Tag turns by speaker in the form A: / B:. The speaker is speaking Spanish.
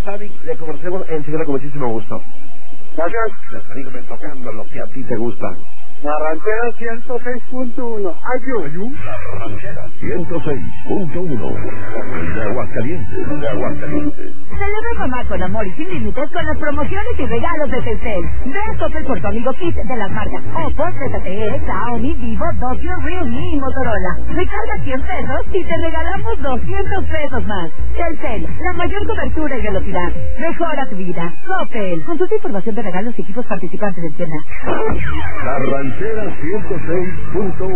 A: Sammy, le conversemos enseguida con muchísimo gusto.
B: Gracias.
A: Dígame tocando lo que a ti te gusta.
B: La ranchera 106.1. Ayú.
A: La ranchera 106.1. De Aguascalientes.
C: Celebra mamá con amor y sin límites con las promociones y regalos de Telcel. Ve Coppel por tu amigo Kit de las marcas Oppo, ZTE, Xiaomi, Vivo, Nokia, Realme y Motorola. Recarga 100 pesos y te regalamos 200 pesos más. Telcel, la mayor cobertura y velocidad. Mejora tu vida. Coppel. Consulta información de regalos y equipos participantes en tienda.
A: La ranchera 106.1.